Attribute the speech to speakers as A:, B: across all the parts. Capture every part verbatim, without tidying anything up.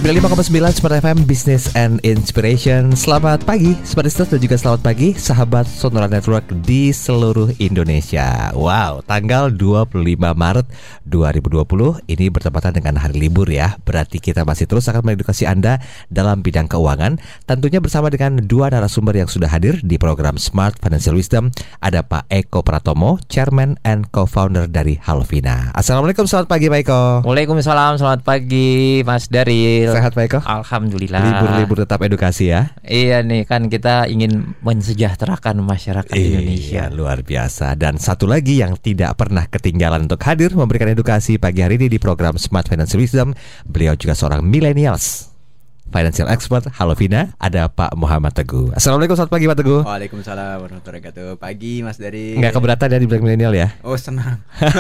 A: sembilan puluh lima koma sembilan Smart F M Business and Inspiration. Selamat pagi Smart Listeners dan juga selamat pagi sahabat Sonora Network di seluruh Indonesia. Wow, tanggal dua puluh lima Maret dua ribu dua puluh ini bertepatan dengan hari libur ya. Berarti kita masih terus akan mengedukasi Anda dalam bidang keuangan. Tentunya bersama dengan dua narasumber yang sudah hadir di program Smart Financial Wisdom. Ada Pak Eko Pratomo, Chairman and Co-founder dari Halvina. Assalamualaikum, selamat pagi Pak Eko.
B: Waalaikumsalam, selamat pagi Mas Daril.
A: Sehat Pak Eko?
B: Alhamdulillah.
A: Libur-libur tetap edukasi ya.
B: Iya nih, kan kita ingin mensejahterakan masyarakat
A: iya,
B: Indonesia.
A: Luar biasa. Dan satu lagi yang tidak pernah ketinggalan untuk hadir memberikan edukasi pagi hari ini di program Smart Financial Wisdom. Beliau juga seorang millennials financial expert Halvina, ada Pak Muhammad Teguh. Assalamualaikum, selamat pagi Pak Teguh.
C: Waalaikumsalam warahmatullahi wabarakatuh. Pagi Mas Dari.
A: Nggak keberatan ya dibilang milenial ya?
C: Oh, senang.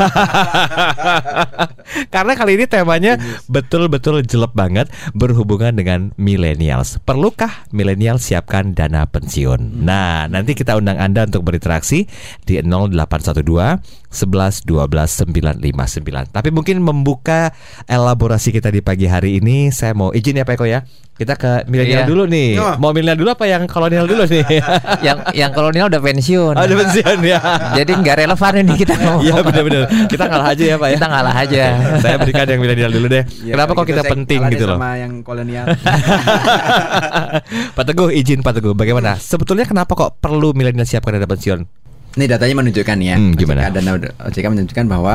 A: Karena kali ini temanya betul-betul jelek banget, berhubungan dengan millennials. Perlukah milenial siapkan dana pensiun? Hmm. Nah, nanti kita undang Anda untuk berinteraksi di nol delapan satu dua sebelas dua belas sembilan lima sembilan. Tapi mungkin membuka elaborasi kita di pagi hari ini, saya mau izin ya Pak Eko ya. Kita ke milenial iya. dulu nih. Oh. Mau milenial dulu apa yang kolonial dulu nih?
B: yang yang kolonial udah pensiun.
A: Oh, udah pensiun ya.
B: Jadi nggak relevan ini kita ngomong.
A: Iya benar-benar. Kita ngalah aja ya Pak ya.
B: Kita ngalah aja.
A: Saya berikan yang milenial dulu deh. Ya, kenapa kok kita penting gitu loh?
C: Sama yang kolonial.
A: Pak Teguh, izin Pak Teguh, bagaimana? Sebetulnya kenapa kok perlu milenial siapkan dana pensiun?
C: Ini datanya menunjukkan ya.
A: Hmm, gimana?
C: Dana O J K menunjukkan bahwa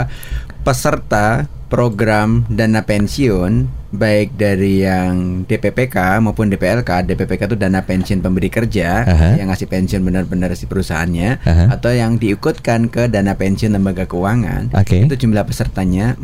C: peserta program dana pensiun baik dari yang D P P K maupun D P L K. D P P K itu dana pensiun pemberi kerja, uh-huh. yang ngasih pensiun benar-benar si perusahaannya, uh-huh. atau yang diikutkan ke dana pensiun lembaga keuangan. Okay. Itu jumlah pesertanya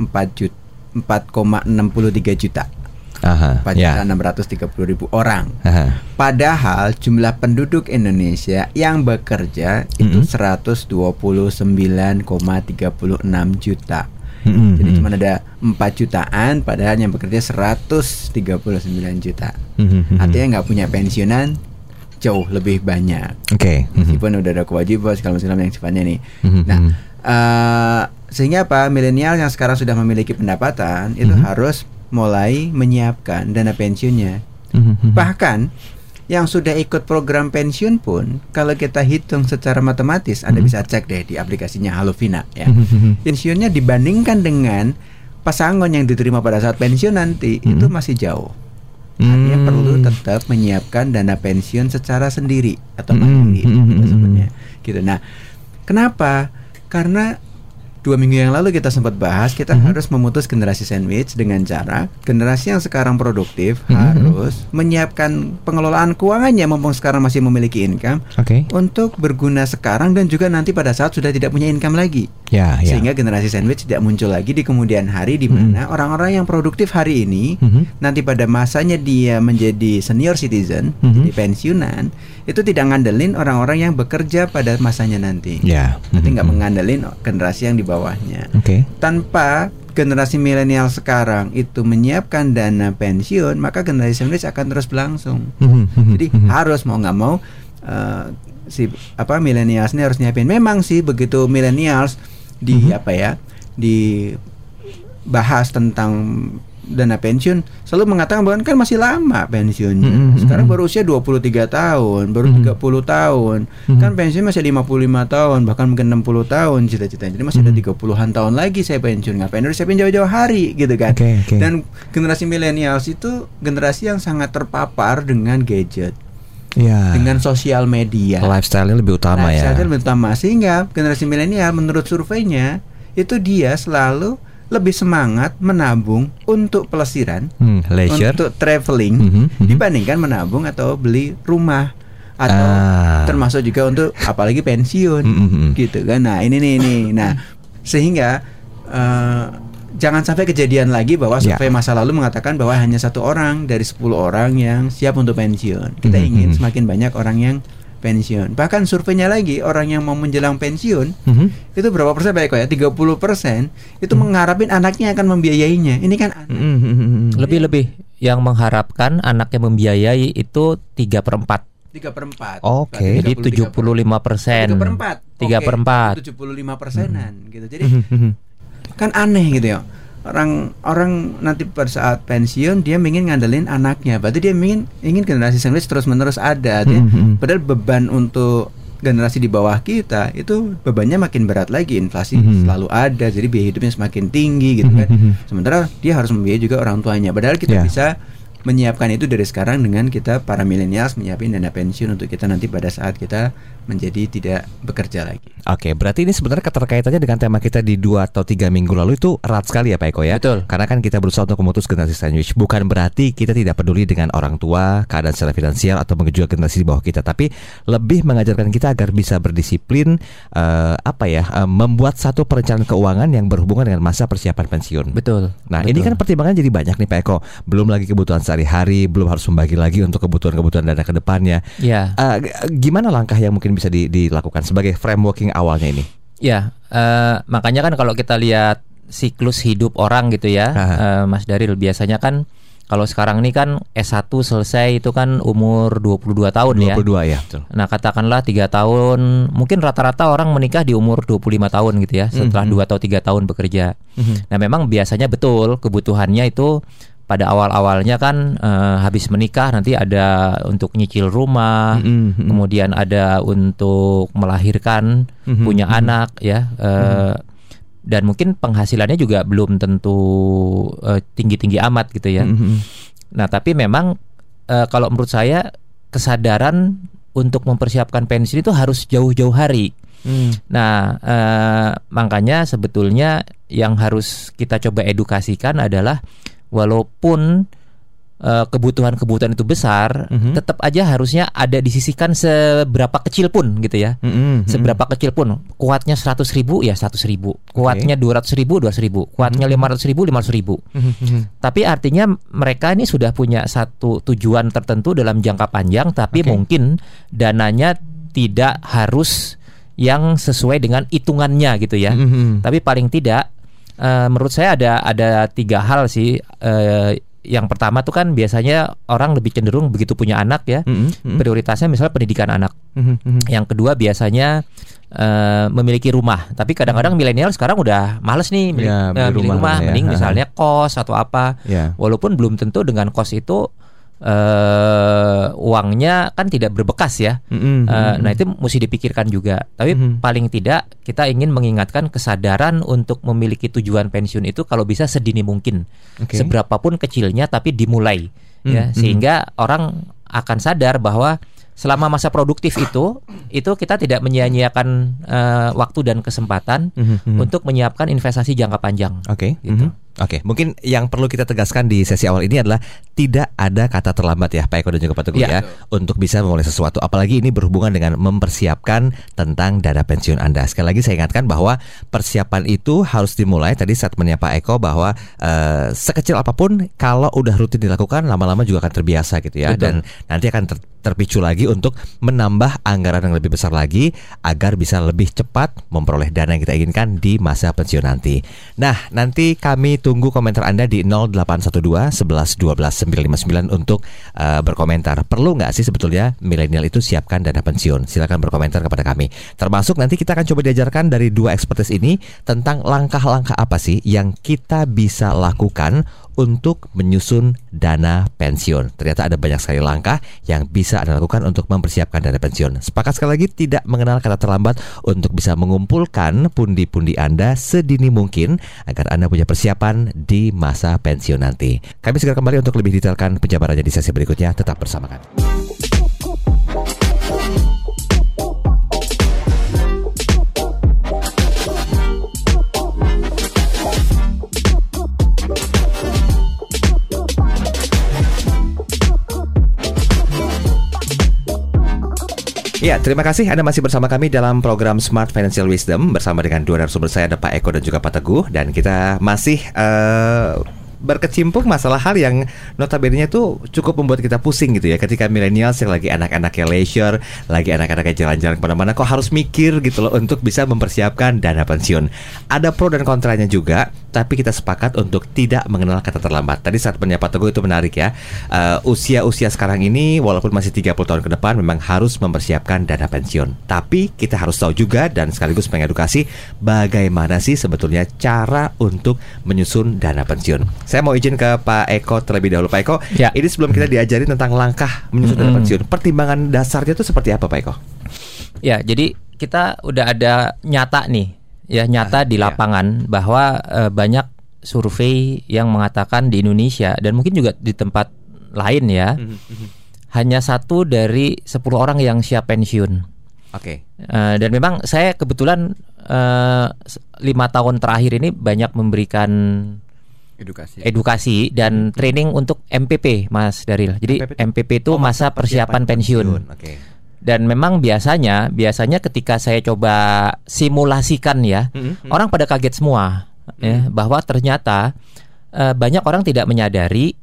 C: empat koma enam tiga juta. empat juta enam ratus tiga puluh ribu orang. Aha. Padahal jumlah penduduk Indonesia yang bekerja mm-hmm. itu seratus dua puluh sembilan koma tiga enam juta. Mm-hmm. Jadi cuma ada empat jutaan, padahal yang bekerja seratus tiga puluh sembilan juta. Mm-hmm. Artinya nggak punya pensiunan jauh lebih banyak. Oke. Okay. Mm-hmm. Meskipun udah ada kewajiban segala macam yang sifatnya nih. Mm-hmm. Nah, uh, sehingga apa? Milenial yang sekarang sudah memiliki pendapatan itu mm-hmm. harus mulai menyiapkan dana pensiunnya. Mm-hmm. Bahkan yang sudah ikut program pensiun pun, kalau kita hitung secara matematis, mm-hmm. Anda bisa cek deh di aplikasinya Halvina ya. Mm-hmm. Pensiunnya dibandingkan dengan pasangan yang diterima pada saat pensiun nanti, mm-hmm. itu masih jauh. Artinya mm-hmm. perlu tetap menyiapkan dana pensiun secara sendiri atau mandiri, mm-hmm. sebetulnya. Gitu. Nah, kenapa? Karena dua minggu yang lalu kita sempat bahas, kita mm-hmm. harus memutus generasi sandwich dengan cara generasi yang sekarang produktif mm-hmm. harus menyiapkan pengelolaan keuangannya mumpung sekarang masih memiliki income, okay. untuk berguna sekarang dan juga nanti pada saat sudah tidak punya income lagi. Ya, ya. Sehingga generasi sandwich tidak muncul lagi di kemudian hari, di mana mm-hmm. orang-orang yang produktif hari ini mm-hmm. nanti pada masanya dia menjadi senior citizen, mm-hmm. di pensiunan, itu tidak ngandelin orang-orang yang bekerja pada masanya nanti. Ya. Nanti nggak mm-hmm. mengandelin generasi yang di bawahnya. Okay. Tanpa generasi milenial sekarang itu menyiapkan dana pensiun, maka generasi sandwich akan terus berlangsung. Mm-hmm. Jadi mm-hmm. harus mau nggak mau uh, si apa milenials ini harus nyiapin. Memang sih begitu milenials di mm-hmm. apa ya dibahas tentang dana pensiun selalu mengatakan bahwa kan masih lama pensiunnya. Mm-hmm. Sekarang baru usia dua puluh tiga tahun, baru mm-hmm. tiga puluh tahun. Mm-hmm. Kan pensiun masih lima puluh lima tahun, bahkan mungkin enam puluh tahun cita-citanya. Jadi masih mm-hmm. ada tiga puluhan tahun lagi saya pensiun. Ngapain harus siapin jauh-jauh hari gitu kan. Okay, okay. Dan generasi millennials itu generasi yang sangat terpapar dengan gadget. Ya. Dengan sosial media.
A: Lifestyle-nya lebih utama. Lifestyle ya. Lifestyle
C: lebih utama, sehingga generasi milenial menurut surveinya itu dia selalu lebih semangat menabung untuk pelesiran, hmm, leisure, untuk traveling, mm-hmm, mm-hmm. dibandingkan menabung atau beli rumah atau ah. termasuk juga untuk apalagi pensiun, mm-hmm. gitu kan. Nah ini nih ini, nah sehingga uh, jangan sampai kejadian lagi bahwa survei yeah. masa lalu mengatakan bahwa hanya satu orang dari sepuluh orang yang siap untuk pensiun. Kita mm-hmm. ingin semakin banyak orang yang pensiun. Bahkan surveinya lagi, orang yang mau menjelang pensiun mm-hmm. itu berapa persen baik kok ya? tiga puluh persen itu mm-hmm. mengharapin anaknya akan membiayainya. Ini kan anak.
B: Mm-hmm. Lebih-lebih yang mengharapkan anaknya membiayai itu tiga per empat.
C: tiga per empat.
B: Oke, okay. Jadi tujuh puluh lima persen.
C: tiga per empat.
B: tiga per empat.
C: tujuh puluh lima persenan gitu. Jadi kan aneh gitu ya. orang orang nanti pada saat pensiun dia ingin ngandelin anaknya, berarti dia ingin ingin generasi sandwich terus menerus ada. Dia, mm-hmm. Padahal beban untuk generasi di bawah kita itu bebannya makin berat lagi, inflasi mm-hmm. selalu ada, jadi biaya hidupnya semakin tinggi gitu kan. Mm-hmm. Sementara dia harus membiayai juga orang tuanya. Padahal kita yeah. bisa menyiapkan itu dari sekarang dengan kita para milenials menyiapin dana pensiun untuk kita nanti pada saat kita menjadi tidak bekerja lagi.
A: Oke, berarti ini sebenarnya keterkaitannya dengan tema kita di dua atau tiga minggu lalu itu erat sekali ya Pak Eko ya.
B: Betul.
A: Karena kan kita berusaha untuk memutus generasi sandwich. Bukan berarti kita tidak peduli dengan orang tua, keadaan secara finansial atau juga generasi di bawah kita, tapi lebih mengajarkan kita agar bisa berdisiplin, uh, apa ya, uh, membuat satu perencanaan keuangan yang berhubungan dengan masa persiapan pensiun.
B: Betul.
A: Nah,
B: Betul.
A: ini kan pertimbangan jadi banyak nih Pak Eko. Belum lagi kebutuhan sehari-hari, belum harus membagi lagi untuk kebutuhan-kebutuhan dana ke depannya.
B: Ya.
A: Uh, gimana langkah yang mungkin bisa di, dilakukan sebagai frameworking awalnya ini?
B: Ya, uh, makanya kan kalau kita lihat siklus hidup orang gitu ya, uh, Mas Daryl, biasanya kan kalau sekarang ini kan S satu selesai itu kan umur dua puluh dua tahun ya.
A: dua puluh dua ya, betul.
B: Nah, katakanlah tiga tahun, mungkin rata-rata orang menikah di umur dua puluh lima tahun gitu ya, setelah mm-hmm. dua atau tiga tahun bekerja. Mm-hmm. Nah, memang biasanya betul kebutuhannya itu pada awal-awalnya kan uh, habis menikah nanti ada untuk nyicil rumah, mm-hmm. kemudian ada untuk melahirkan, mm-hmm. punya mm-hmm. anak ya, uh, mm-hmm. dan mungkin penghasilannya juga belum tentu uh, tinggi-tinggi amat gitu ya. Mm-hmm. Nah, tapi memang uh, kalau menurut saya kesadaran untuk mempersiapkan pensiun itu harus jauh-jauh hari. Mm. Nah, uh, makanya sebetulnya yang harus kita coba edukasikan adalah walaupun uh, kebutuhan-kebutuhan itu besar, mm-hmm. tetap aja harusnya ada disisihkan seberapa kecil pun gitu ya. Mm-hmm. Seberapa kecil pun. Kuatnya seratus ribu ya seratus ribu. Kuatnya dua ratus ribu dua ratus ribu. Kuatnya lima ratus ribu lima ratus ribu. Mm-hmm. Tapi artinya mereka ini sudah punya satu tujuan tertentu dalam jangka panjang, tapi okay. mungkin dananya tidak harus yang sesuai dengan hitungannya gitu ya. Mm-hmm. Tapi paling tidak Uh, menurut saya ada ada tiga hal sih. Uh, yang pertama tuh kan biasanya orang lebih cenderung begitu punya anak ya, mm-hmm. prioritasnya misalnya pendidikan anak. Mm-hmm. Yang kedua biasanya uh, memiliki rumah. Tapi kadang-kadang milenial sekarang udah males nih milih, ya, uh, milih rumah, ya. Mending misalnya kos atau apa. Ya. Walaupun belum tentu dengan kos itu Uh, uangnya kan tidak berbekas ya. Mm-hmm. uh, Nah itu mesti dipikirkan juga. Tapi mm-hmm. paling tidak kita ingin mengingatkan kesadaran untuk memiliki tujuan pensiun itu kalau bisa sedini mungkin, okay. seberapapun kecilnya tapi dimulai, mm-hmm. ya, sehingga orang akan sadar bahwa selama masa produktif itu itu kita tidak menyia-nyiakan uh, waktu dan kesempatan mm-hmm. untuk menyiapkan investasi jangka panjang.
A: Oke. Okay.
B: Gitu.
A: Mm-hmm. Oke, mungkin yang perlu kita tegaskan di sesi awal ini adalah tidak ada kata terlambat ya Pak Eko dan juga Pak Teguh ya, ya untuk bisa memulai sesuatu. Apalagi ini berhubungan dengan mempersiapkan tentang dana pensiun Anda. Sekali lagi saya ingatkan bahwa persiapan itu harus dimulai. Tadi statementnya Pak Eko bahwa uh, sekecil apapun kalau udah rutin dilakukan lama-lama juga akan terbiasa gitu ya. Betul. Dan nanti akan ter- terpicu lagi untuk menambah anggaran yang lebih besar lagi agar bisa lebih cepat memperoleh dana yang kita inginkan di masa pensiun nanti. Nah, nanti kami tunggu komentar Anda di nol delapan satu dua sebelas dua belas sembilan lima sembilan untuk uh, berkomentar. Perlu nggak sih sebetulnya milenial itu siapkan dana pensiun? Silakan berkomentar kepada kami. Termasuk nanti kita akan coba diajarkan dari dua ekspertis ini tentang langkah-langkah apa sih yang kita bisa lakukan untuk menyusun dana pensiun. Ternyata ada banyak sekali langkah yang bisa Anda lakukan untuk mempersiapkan dana pensiun. Sepakat sekali lagi tidak mengenal kata terlambat untuk bisa mengumpulkan pundi-pundi Anda sedini mungkin agar Anda punya persiapan di masa pensiun nanti. Kami segera kembali untuk lebih detailkan penjabarannya di sesi berikutnya. Tetap bersama kami. Ya, terima kasih Anda masih bersama kami dalam program Smart Financial Wisdom bersama dengan dua narasumber saya, ada Pak Eko dan juga Pak Teguh, dan kita masih uh, berkecimpung masalah hal yang notabene-nya tuh cukup membuat kita pusing gitu ya. Ketika millennials yang lagi anak-anaknya leisure, lagi anak-anaknya jalan-jalan kemana-mana, kok harus mikir gitu loh untuk bisa mempersiapkan dana pensiun. Ada pro dan kontranya juga, tapi kita sepakat untuk tidak mengenal kata terlambat. Tadi saat menyapa Teguh itu menarik ya. uh, Usia-usia sekarang ini walaupun masih tiga puluh tahun ke depan memang harus mempersiapkan dana pensiun. Tapi kita harus tahu juga dan sekaligus mengedukasi bagaimana sih sebetulnya cara untuk menyusun dana pensiun. Saya mau izin ke Pak Eko terlebih dahulu. Pak Eko,
B: ya.
A: Ini sebelum kita diajarin tentang langkah menyusun dana pensiun, pertimbangan dasarnya itu seperti apa Pak Eko?
B: Ya, jadi kita udah ada nyata nih, ya nyata
A: ah,
B: di
A: ya.
B: lapangan bahwa uh, banyak survei yang mengatakan di Indonesia dan mungkin juga di tempat lain ya, mm-hmm. hanya satu dari sepuluh orang yang siap pensiun.
A: Oke. Okay.
B: Uh, dan memang saya kebetulan uh, lima tahun terakhir ini banyak memberikan
C: edukasi,
B: edukasi dan training untuk M P P, Mas Daril. Jadi M P P, M P P itu oh, masa persiapan, persiapan pensiun. pensiun. Okay. Dan memang biasanya, biasanya ketika saya coba simulasikan ya, mm-hmm. orang pada kaget semua, mm-hmm. ya, bahwa ternyata uh, banyak orang tidak menyadari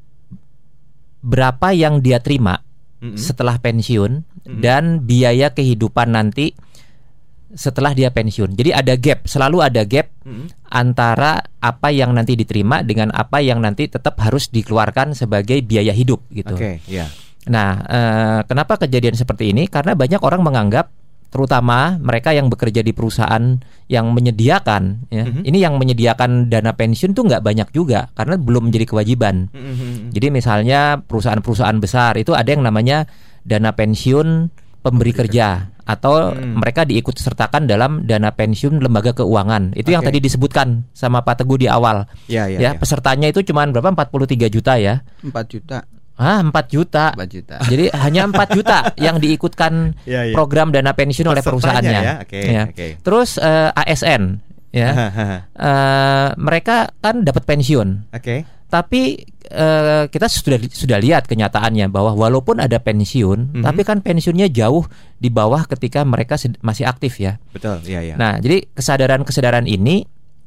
B: berapa yang dia terima mm-hmm. setelah pensiun mm-hmm. dan biaya kehidupan nanti setelah dia pensiun. Jadi ada gap, selalu ada gap mm-hmm. antara apa yang nanti diterima dengan apa yang nanti tetap harus dikeluarkan sebagai biaya hidup gitu.
A: Oke, okay, yeah.
B: Nah, eh, kenapa kejadian seperti ini? Karena banyak orang menganggap, terutama mereka yang bekerja di perusahaan yang menyediakan, ya, mm-hmm. ini yang menyediakan dana pensiun tuh nggak banyak juga, karena belum menjadi kewajiban. Mm-hmm. Jadi misalnya perusahaan-perusahaan besar itu ada yang namanya dana pensiun pemberi kerja, atau hmm. mereka diikut sertakan dalam dana pensiun lembaga keuangan. Itu okay. yang tadi disebutkan sama Pak Teguh di awal.
A: Ya, ya,
B: ya,
A: ya.
B: Pesertanya itu cuma berapa? empat puluh tiga juta ya.
C: empat juta.
B: Ah, empat juta.
C: empat juta.
B: Jadi hanya empat juta yang diikutkan ya, ya. program dana pensiun oleh perusahaannya.
A: Ya? Okay,
B: ya.
A: Okay.
B: Terus uh, A S N ya. uh, mereka kan dapat pensiun.
A: Oke. Okay.
B: Tapi uh, kita sudah sudah lihat kenyataannya bahwa walaupun ada pensiun, mm-hmm. tapi kan pensiunnya jauh di bawah ketika mereka sed- masih aktif ya.
A: Betul, iya ya.
B: Nah, jadi kesadaran-kesadaran ini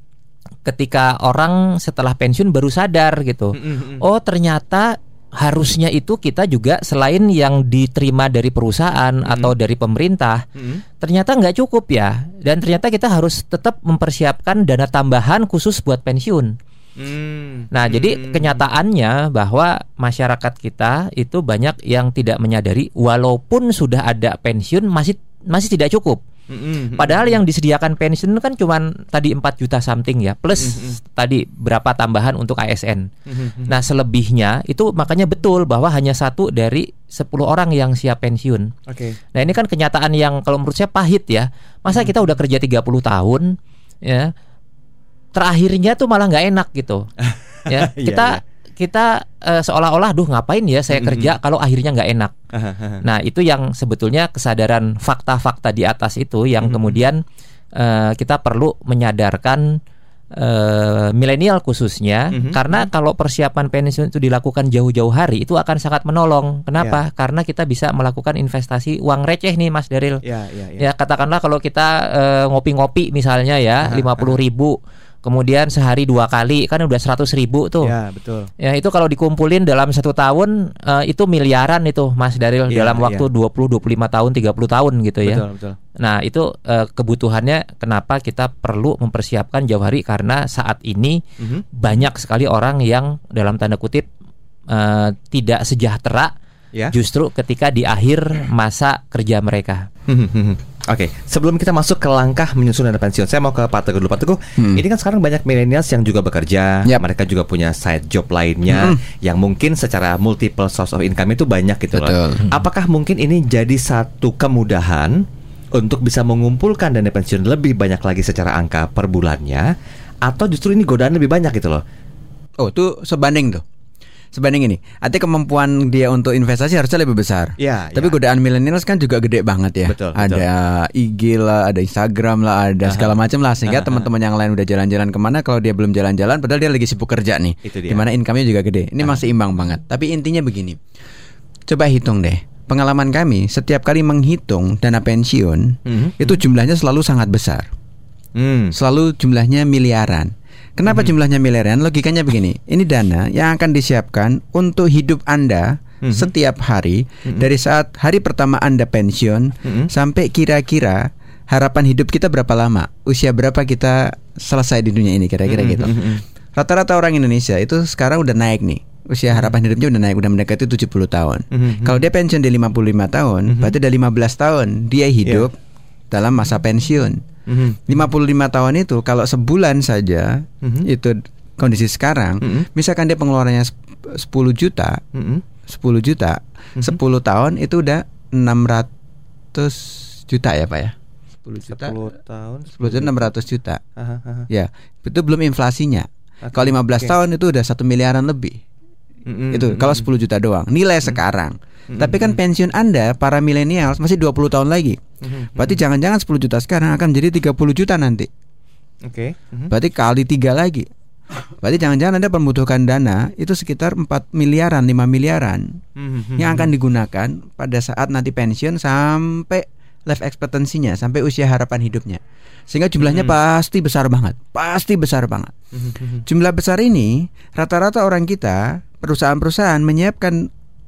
B: ketika orang setelah pensiun baru sadar gitu. Mm-hmm. Oh, ternyata harusnya itu kita juga selain yang diterima dari perusahaan mm-hmm. atau dari pemerintah, mm-hmm. ternyata nggak cukup ya. Dan ternyata kita harus tetap mempersiapkan dana tambahan khusus buat pensiun. Hmm. Nah, hmm. jadi kenyataannya bahwa masyarakat kita itu banyak yang tidak menyadari walaupun sudah ada pensiun masih masih tidak cukup. Hmm. Padahal yang disediakan pensiun kan cuma tadi empat juta something ya, plus hmm. tadi berapa tambahan untuk A S N. Hmm. Nah, selebihnya itu makanya betul bahwa hanya satu dari sepuluh orang yang siap pensiun.
A: Okay.
B: Nah, ini kan kenyataan yang kalau menurut saya pahit ya. Masa hmm. kita udah kerja tiga puluh tahun ya, terakhirnya tuh malah nggak enak gitu, ya kita iya, iya. kita uh, seolah-olah, duh ngapain ya saya kerja mm-hmm. kalau akhirnya nggak enak. Nah, itu yang sebetulnya kesadaran fakta-fakta di atas itu yang mm-hmm. kemudian uh, kita perlu menyadarkan uh, milenial khususnya, mm-hmm. karena kalau persiapan pensiun itu dilakukan jauh-jauh hari itu akan sangat menolong. Kenapa? Yeah. Karena kita bisa melakukan investasi uang receh nih, Mas Daril.
A: Yeah, yeah, yeah.
B: Ya katakanlah kalau kita uh, ngopi-ngopi misalnya ya lima puluh ribu. Kemudian sehari dua kali kan udah seratus ribu tuh.
A: Ya, betul.
B: Ya, itu kalau dikumpulin dalam satu tahun uh, itu miliaran itu, Mas Daril, ya, dalam waktu ya. dua puluh, dua puluh lima tahun, tiga puluh tahun gitu ya.
A: Betul, betul.
B: Nah, itu uh, kebutuhannya kenapa kita perlu mempersiapkan jauh hari, karena saat ini mm-hmm. banyak sekali orang yang dalam tanda kutip uh, tidak sejahtera ya? Justru ketika di akhir masa kerja mereka.
A: Oke, okay. Sebelum kita masuk ke langkah menyusun dana pensiun, saya mau ke Pak Teguh dulu. Pak Teguh, hmm. ini kan sekarang banyak millennials yang juga bekerja, yep. mereka juga punya side job lainnya, hmm. yang mungkin secara multiple source of income itu banyak gitu loh. Apakah mungkin ini jadi satu kemudahan untuk bisa mengumpulkan dana pensiun lebih banyak lagi secara angka per bulannya, atau justru ini godaan lebih banyak gitu loh?
C: Oh, itu sebanding tuh. Sebanding ini, artinya kemampuan dia untuk investasi harusnya lebih besar.
A: Ya,
C: tapi ya. Godaan millennials kan juga gede banget ya.
A: Betul,
C: ada betul. I G lah, ada Instagram lah, ada uh-huh. segala macam lah. Sehingga uh-huh. teman-teman yang lain udah jalan-jalan kemana, kalau dia belum jalan-jalan, padahal dia lagi sibuk kerja nih. Dimana income-nya juga gede. Ini uh-huh. masih imbang banget. Tapi intinya begini, coba hitung deh. Pengalaman kami, setiap kali menghitung dana pensiun, uh-huh. itu jumlahnya selalu sangat besar. Hmm. Selalu jumlahnya miliaran. Kenapa mm-hmm. jumlahnya miliaran? Logikanya begini. Ini dana yang akan disiapkan untuk hidup Anda mm-hmm. setiap hari mm-hmm. dari saat hari pertama Anda pensiun mm-hmm. sampai kira-kira harapan hidup kita berapa lama, usia berapa kita selesai di dunia ini, kira-kira mm-hmm. gitu. Rata-rata orang Indonesia itu sekarang udah naik nih. Usia harapan hidupnya udah naik, udah mendekati tujuh puluh tahun. Mm-hmm. Kalau dia pensiun di lima puluh lima tahun, mm-hmm. berarti udah lima belas tahun dia hidup yeah. dalam masa pensiun. Mm-hmm. lima puluh lima tahun itu kalau sebulan saja mm-hmm. itu kondisi sekarang, mm-hmm. misalkan dia pengeluarannya sepuluh juta, mm-hmm. sepuluh juta, mm-hmm. sepuluh tahun itu udah enam ratus juta ya Pak ya. sepuluh juta. sepuluh tahun, sepuluh juta enam ratus juta. Aha, aha. Ya, itu belum inflasinya. Okay. Kalau lima belas okay. tahun itu udah satu miliaran lebih. Mm-hmm. Itu kalau sepuluh juta doang nilai mm-hmm. sekarang. Mm-hmm. Tapi kan pensiun Anda para milenial masih dua puluh tahun lagi. Mm-hmm. Berarti jangan-jangan sepuluh juta sekarang akan jadi tiga puluh juta nanti. Oke. Okay. Mm-hmm. Berarti kali tiga lagi. Berarti jangan-jangan Anda membutuhkan dana itu sekitar empat miliaran, lima miliaran mm-hmm. yang akan digunakan pada saat nanti pensiun sampai life expectancy-nya, sampai usia harapan hidupnya. Sehingga jumlahnya mm-hmm. pasti besar banget. Pasti besar banget. Mm-hmm. Jumlah besar ini rata-rata orang kita, perusahaan-perusahaan menyiapkan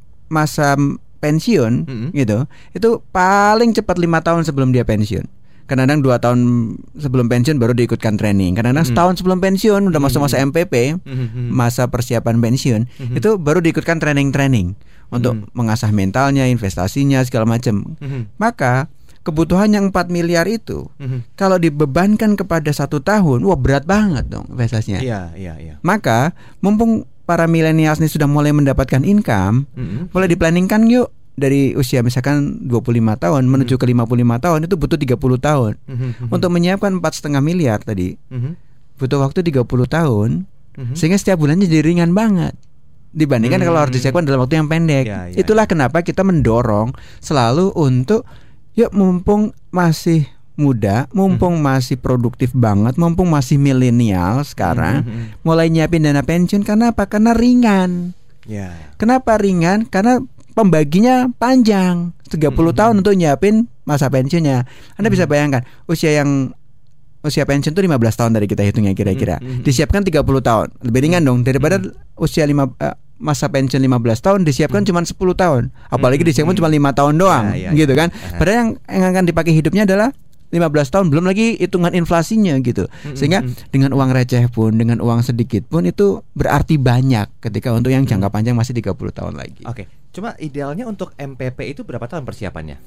C: masa pensiun mm-hmm. gitu, itu paling cepat lima tahun sebelum dia pensiun. Kadang-kadang dua tahun sebelum pensiun baru diikutkan training. Kadang-kadang mm-hmm. setahun sebelum pensiun udah masuk masa M P P, mm-hmm. masa persiapan pensiun, mm-hmm. itu baru diikutkan training-training untuk mm-hmm. mengasah mentalnya, investasinya segala macam. Mm-hmm. Maka kebutuhan yang empat miliar itu mm-hmm. kalau dibebankan kepada satu tahun, wah berat banget dong investasinya. Iya, iya, iya. Maka mumpung para milenial ini sudah mulai mendapatkan income, mm-hmm. mulai diplanningkan yuk dari usia misalkan dua puluh lima tahun mm-hmm. menuju ke lima puluh lima tahun itu butuh tiga puluh tahun. Mm-hmm. Untuk menyiapkan empat koma lima miliar tadi mm-hmm. butuh waktu tiga puluh tahun, mm-hmm. sehingga setiap bulannya jadi ringan banget dibandingkan mm-hmm. kalau harus disiapkan dalam waktu yang pendek. Ya, ya, Itulah ya. Kenapa kita mendorong selalu untuk yuk mumpung masih muda, mumpung mm-hmm. masih produktif banget, mumpung masih milenial sekarang, mm-hmm. mulai nyiapin dana pensiun. Karena apa? Karena ringan. Yeah. Kenapa ringan? Karena pembaginya panjang, tiga puluh mm-hmm. tahun untuk nyiapin masa pensiunnya. Anda mm-hmm. bisa bayangkan usia yang usia pensiun itu lima belas tahun dari kita hitungnya kira-kira. Mm-hmm. Disiapkan tiga puluh tahun. Lebih ringan dong daripada mm-hmm. usia lima uh, masa pensiun lima belas tahun disiapkan hmm. cuma sepuluh tahun. Apalagi hmm. disiapkan hmm. cuma lima tahun doang, ya, ya, gitu kan. Ya. Padahal yang, yang akan dipakai hidupnya adalah lima belas tahun, belum lagi hitungan inflasinya gitu. Hmm. Sehingga hmm. dengan uang receh pun, dengan uang sedikit pun itu berarti banyak ketika untuk yang jangka panjang masih tiga puluh tahun lagi.
A: Oke. Cuma idealnya untuk M P P itu berapa tahun persiapannya?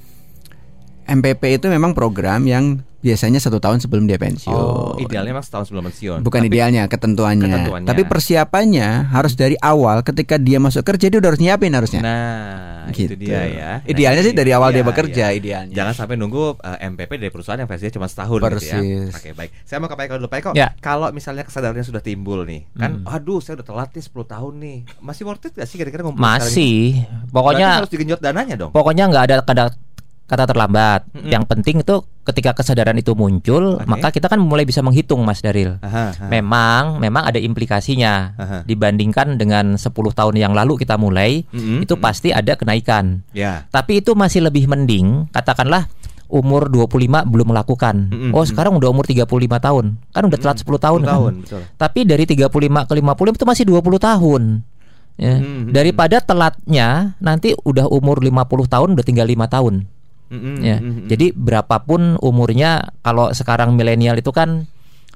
C: M P P itu memang program yang biasanya satu tahun sebelum dia pensiun.
A: Oh, idealnya memang setahun sebelum pensiun.
C: Bukan tapi, idealnya, ketentuannya. ketentuannya. Tapi persiapannya harus dari awal. Ketika dia masuk kerja dia udah harus nyiapin harusnya.
A: Nah, gitu. Itu dia ya.
C: Idealnya nah, sih dari awal iya, dia bekerja,
A: iya.
C: idealnya.
A: Jangan sampai nunggu uh, M P P dari perusahaan yang versinya cuma setahun.
C: Persis.
A: Gitu ya. Oke, baik. Saya mau ke Pak Eko dulu, Pak Eko. Ya. Kalau misalnya kesadarannya sudah timbul nih, kan, hmm. aduh, saya udah telat nih sepuluh tahun nih. Masih worth it gak sih kira-kira ngumpul?
B: Masih. Pokoknya
A: harus digenjot dananya dong.
B: Pokoknya nggak ada kada kata terlambat. Mm-hmm. Yang penting itu ketika kesadaran itu muncul, okay. maka kita kan mulai bisa menghitung, Mas Daril. Aha, aha. Memang, memang ada implikasinya. Aha. Dibandingkan dengan sepuluh tahun yang lalu kita mulai, mm-hmm. itu pasti ada kenaikan. Yeah. Tapi itu masih lebih mending, katakanlah umur dua puluh lima belum melakukan. Mm-hmm. Oh, sekarang udah umur tiga puluh lima tahun. Kan udah telat sepuluh tahun, sepuluh tahun kan. Betul. Tapi dari tiga puluh lima ke lima puluh lima itu masih dua puluh tahun. Ya. Mm-hmm. Daripada telatnya nanti udah umur lima puluh tahun udah tinggal lima tahun. Mm-hmm. Ya, mm-hmm. Jadi berapapun umurnya, kalau sekarang milenial itu kan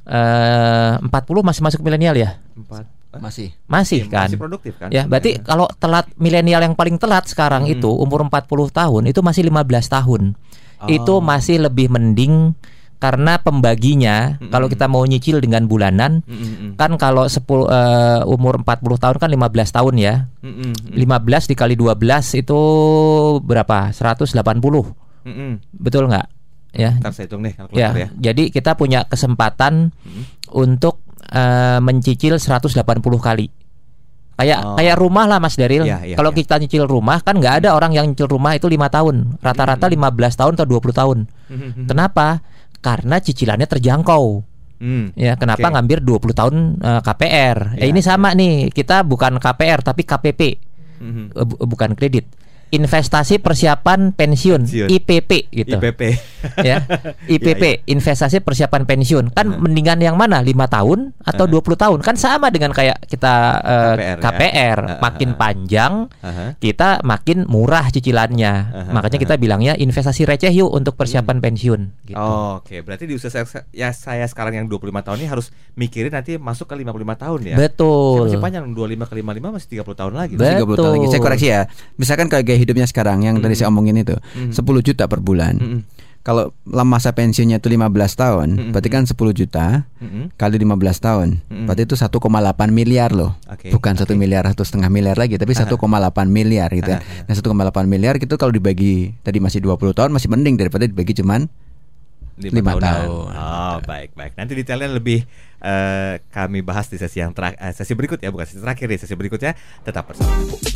B: uh, empat puluh masih masuk milenial ya?
C: empat Masih.
B: Masih kan?
A: Masih produktif kan?
B: Ya, berarti ya. Kalau telat, milenial yang paling telat sekarang mm-hmm. itu umur empat puluh tahun itu masih lima belas tahun. Oh. Itu masih lebih mending karena pembaginya mm-hmm. kalau kita mau nyicil dengan bulanan mm-hmm. kan kalau sepuluh uh, umur empat puluh tahun kan lima belas tahun ya. Mm-hmm. lima belas dikali dua belas itu berapa? seratus delapan puluh. Mm-hmm. Betul nggak? Ya.
A: Ntar saya hitung nih
B: ya, ya. Jadi kita punya kesempatan mm-hmm. untuk uh, mencicil seratus delapan puluh kali. Kayak oh. kayak rumah lah Mas Daril. Ya, ya, kalau ya. Kita nyicil rumah kan nggak ada orang yang nyicil rumah itu lima tahun. Rata-rata mm-hmm. lima belas tahun atau dua puluh tahun. Mm-hmm. Kenapa? Karena cicilannya terjangkau. Hmm, ya, kenapa okay. ngambil dua puluh tahun uh, K P R? Ya, ya ini sama ya. Nih, kita bukan K P R tapi K P P. Mm-hmm. uh, bukan kredit. investasi persiapan pensiun,
A: pensiun.
B: I P P gitu.
A: I P P.
B: Ya. I P P,
A: Ya, ya.
B: investasi persiapan pensiun. Kan uh-huh. mendingan yang mana? lima tahun atau uh-huh. dua puluh tahun? Kan sama dengan kayak kita uh, K P R, K P R. Ya? Makin uh-huh. panjang, uh-huh. kita makin murah cicilannya. Uh-huh. Makanya kita bilangnya investasi receh yuk untuk persiapan hmm. pensiun gitu.
A: Oh, oke, okay. Berarti di usia saya, ya saya sekarang yang dua puluh lima tahun ini harus mikirin nanti masuk ke lima puluh lima tahun ya.
B: Betul.
A: Masih panjang, dua puluh lima ke lima puluh lima masih tiga puluh tahun lagi.
B: Betul.
C: tiga puluh tahun lagi. Saya koreksi ya. Misalkan kayak gaya hidupnya sekarang yang mm-hmm. tadi saya omongin itu mm-hmm. sepuluh juta per bulan. Mm-hmm. Kalau masa pensiunnya itu lima belas tahun, mm-hmm. berarti kan sepuluh juta mm-hmm. kali lima belas tahun. Mm-hmm. Berarti itu satu koma delapan miliar loh. Okay. Bukan satu okay. miliar atau setengah miliar lagi, tapi satu koma delapan miliar gitu ya. Nah, satu koma delapan miliar gitu kalau dibagi tadi masih dua puluh tahun masih mending daripada dibagi cuman lima tahun.
A: Oh, baik, baik. Nanti detailnya lebih uh, kami bahas di sesi yang terakhir, uh, sesi berikut ya, bukan sesi terakhir nih, sesi berikutnya. Tetap bersama.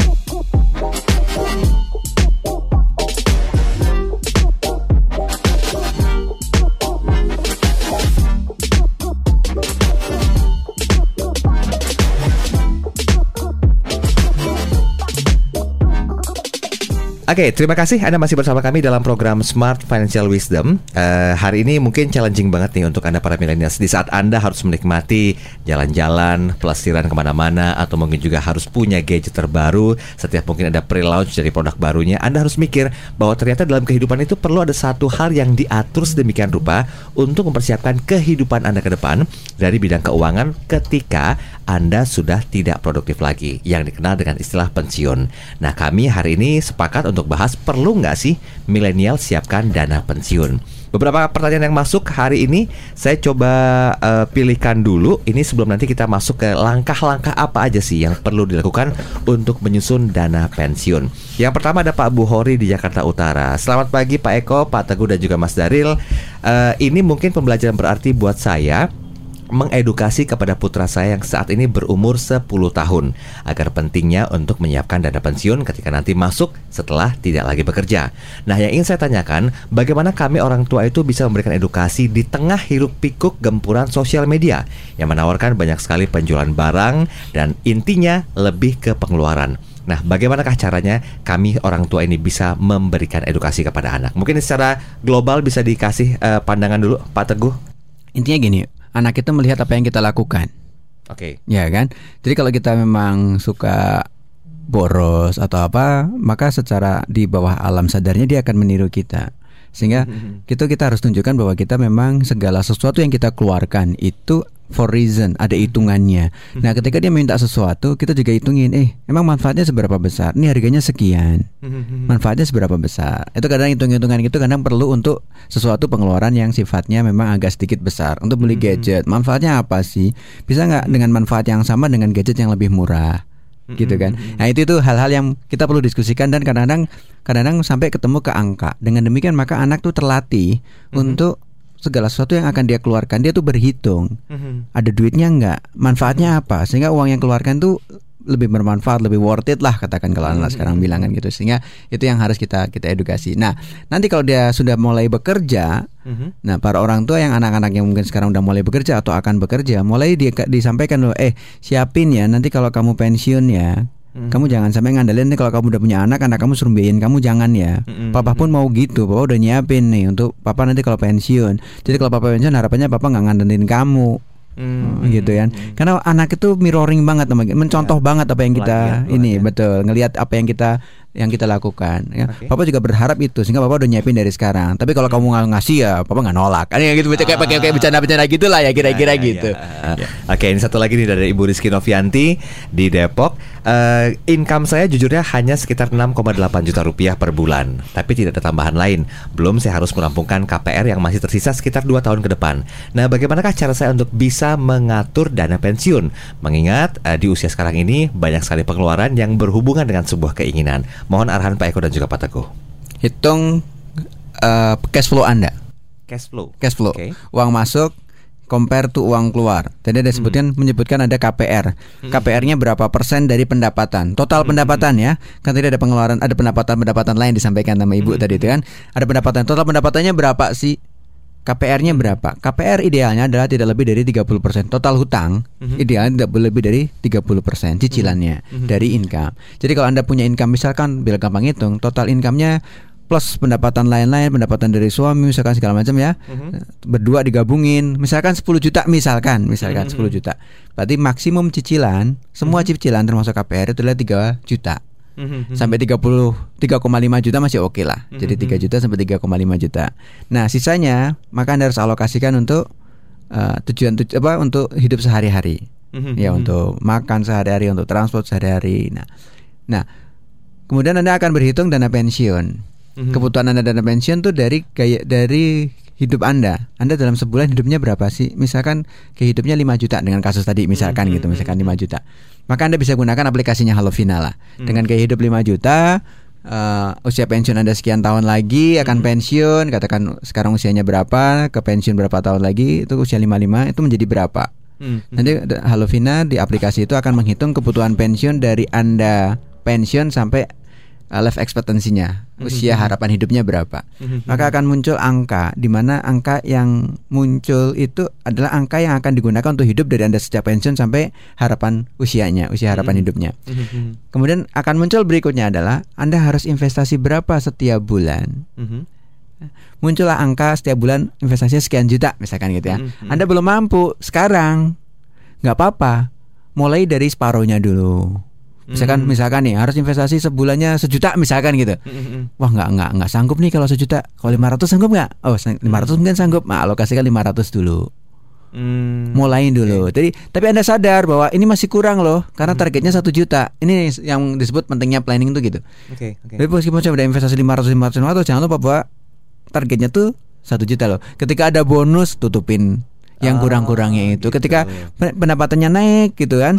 A: Oke, okay, terima kasih Anda masih bersama kami dalam program Smart Financial Wisdom. uh, Hari ini mungkin challenging banget nih untuk Anda para millennials. Di saat Anda harus menikmati jalan-jalan, pelesiran kemana-mana, atau mungkin juga harus punya gadget terbaru. Setiap mungkin ada pre-launch dari produk barunya, Anda harus mikir bahwa ternyata dalam kehidupan itu perlu ada satu hal yang diatur sedemikian rupa untuk mempersiapkan kehidupan Anda ke depan dari bidang keuangan ketika Anda sudah tidak produktif lagi, yang dikenal dengan istilah pensiun. Nah, kami hari ini sepakat untuk bahas perlu nggak sih milenial siapkan dana pensiun. Beberapa pertanyaan yang masuk hari ini saya coba uh, pilihkan dulu. Ini sebelum nanti kita masuk ke langkah-langkah apa aja sih yang perlu dilakukan untuk menyusun dana pensiun. Yang pertama ada Pak Buhori di Jakarta Utara. Selamat pagi Pak Eko, Pak Teguh dan juga Mas Daril. uh, Ini mungkin pembelajaran berarti buat saya mengedukasi kepada putra saya yang saat ini berumur sepuluh tahun agar pentingnya untuk menyiapkan dana pensiun ketika nanti masuk setelah tidak lagi bekerja. Nah, yang ingin saya tanyakan, bagaimana kami orang tua itu bisa memberikan edukasi di tengah hiruk pikuk gempuran sosial media yang menawarkan banyak sekali penjualan barang dan intinya lebih ke pengeluaran. Nah, bagaimanakah caranya kami orang tua ini bisa memberikan edukasi kepada anak? Mungkin secara global bisa dikasih uh, pandangan dulu Pak Teguh.
C: Intinya gini, anak itu melihat apa yang kita lakukan.
A: Oke. Okay.
C: Ya kan? Jadi kalau kita memang suka boros atau apa, maka secara di bawah alam sadarnya dia akan meniru kita. Sehingga mm-hmm. itu kita harus tunjukkan bahwa kita memang segala sesuatu yang kita keluarkan itu for reason, ada hitungannya. Mm-hmm. Nah, ketika dia minta sesuatu, kita juga hitungin, eh, emang manfaatnya seberapa besar? Ini harganya sekian. Mm-hmm. Manfaatnya seberapa besar? Itu kadang hitung-hitungan itu kadang perlu untuk sesuatu pengeluaran yang sifatnya memang agak sedikit besar. Untuk beli mm-hmm. gadget, manfaatnya apa sih? Bisa nggak dengan manfaat yang sama dengan gadget yang lebih murah? Gitu kan? Nah, itu itu hal-hal yang kita perlu diskusikan dan kadang-kadang kadang-kadang sampai ketemu ke angka. Dengan demikian maka anak tuh terlatih mm-hmm. untuk segala sesuatu yang akan dia keluarkan dia tuh berhitung. Mm-hmm. Ada duitnya enggak? Manfaatnya apa? Sehingga uang yang keluarkan tuh lebih bermanfaat, lebih worth it lah katakan kalau anak mm-hmm. sekarang bilang kan gitu. Sehingga itu yang harus kita kita edukasi. Nah, nanti kalau dia sudah mulai bekerja, mm-hmm. nah para orang tua yang anak-anak yang mungkin sekarang udah mulai bekerja atau akan bekerja, mulai di, disampaikan loh, eh siapin ya nanti kalau kamu pensiun ya. Mm-hmm. Kamu jangan sampai ngandelin nih kalau kamu udah punya anak, anak kamu suruh biayain kamu, jangan ya. Mm-hmm. Papa pun mau gitu, papa udah nyiapin nih untuk papa nanti kalau pensiun. Jadi kalau papa pensiun harapannya papa nggak ngandelin kamu. Mm-hmm. Gitu kan. Karena anak itu mirroring banget, mencontoh yeah. banget apa yang kita Lagi, ini ya. Betul, ngelihat apa yang kita yang kita lakukan ya. Okay. Papa juga berharap itu sehingga papa udah nyiapin dari sekarang. Tapi kalau kamu nggak ngasih ya papa nggak nolak. Kan gitu ah. kayak pakai kayak bercanda-bercanda gitulah ya kira-kira ya, ya, gitu.
A: Ya. Ya. Oke, ini satu lagi nih dari Ibu Rizky Novianti di Depok. Uh, income saya jujurnya hanya sekitar enam koma delapan juta rupiah per bulan. Tapi tidak ada tambahan lain. Belum saya harus merampungkan K P R yang masih tersisa sekitar dua tahun ke depan. Nah, bagaimanakah cara saya untuk bisa mengatur dana pensiun? Mengingat uh, di usia sekarang ini banyak sekali pengeluaran yang berhubungan dengan sebuah keinginan. Mohon arahan Pak Eko dan juga Pak Teguh.
C: Hitung uh, cash flow Anda.
A: Cash flow.
C: Cash flow.
A: Okay.
C: Uang masuk compare to uang keluar. Tadi ada sebutkan hmm. menyebutkan ada K P R. Hmm. K P R-nya berapa persen dari pendapatan? Total hmm. pendapatan ya. Kan tadi ada pengeluaran, ada pendapatan-pendapatan lain disampaikan sama Ibu hmm. tadi itu kan. Ada pendapatan. Total pendapatannya berapa sih? K P R-nya berapa? K P R idealnya adalah tidak lebih dari tiga puluh persen total hutang. Mm-hmm. Idealnya tidak boleh lebih dari tiga puluh persen cicilannya mm-hmm. dari income. Jadi kalau Anda punya income misalkan, bila gampang hitung, total income-nya plus pendapatan lain-lain, pendapatan dari suami misalkan segala macam ya. Mm-hmm. Berdua digabungin, misalkan sepuluh juta misalkan, misalkan mm-hmm. sepuluh juta. Berarti maksimum cicilan, semua mm-hmm. cicilan termasuk K P R itu adalah tiga juta. Mm-hmm. Sampai tiga puluh tiga koma lima juta masih oke okay lah. Mm-hmm. Jadi tiga juta sampai tiga koma lima juta. Nah, sisanya maka Anda harus alokasikan untuk uh, tujuan tuj- apa untuk hidup sehari-hari. Mm-hmm. Ya, untuk makan sehari-hari, untuk transport sehari-hari. Nah. Nah, kemudian Anda akan berhitung dana pensiun. Mm-hmm. Kebutuhan Anda dana pensiun tuh dari gaya dari hidup Anda. Anda dalam sebulan hidupnya berapa sih? Misalkan hidupnya lima juta dengan kasus tadi misalkan mm-hmm. gitu, misalkan lima juta. Maka Anda bisa gunakan aplikasinya Halovina lah. Hmm. Dengan gaya hidup lima juta, uh, usia pensiun Anda sekian tahun lagi akan hmm. pensiun, katakan sekarang usianya berapa, ke pensiun berapa tahun lagi, itu usia lima puluh lima itu menjadi berapa. Hmm. Nanti Halovina di aplikasi itu akan menghitung kebutuhan pensiun dari Anda pensiun sampai uh, life expectancy-nya, usia harapan hidupnya berapa. Maka akan muncul angka, di mana angka yang muncul itu adalah angka yang akan digunakan untuk hidup dari Anda sejak pensiun sampai harapan usianya, usia harapan hidupnya. Kemudian akan muncul berikutnya adalah Anda harus investasi berapa setiap bulan. Muncullah angka setiap bulan investasinya sekian juta misalkan gitu ya. Anda belum mampu sekarang, nggak apa-apa, mulai dari separuhnya dulu. Misalkan, mm. misalkan nih harus investasi sebulannya sejuta misalkan gitu. Mm-hmm. Wah nggak nggak nggak sanggup nih kalau sejuta. Kalau lima ratus sanggup nggak? Oh lima ratus mungkin sanggup. Nah, alokasikan lima ratus dulu. Mm. Mulain dulu. Okay. Jadi tapi Anda sadar bahwa ini masih kurang loh, karena targetnya satu juta. Ini yang disebut pentingnya planning itu gitu. Oke. Okay, okay. Jadi meskipun saya udah investasi lima ratus lima ratus lima ratus, jangan lupa bahwa targetnya tuh satu juta loh. Ketika ada bonus, tutupin yang oh, kurang-kurangnya itu. Gitu. Ketika pendapatannya naik gitu kan.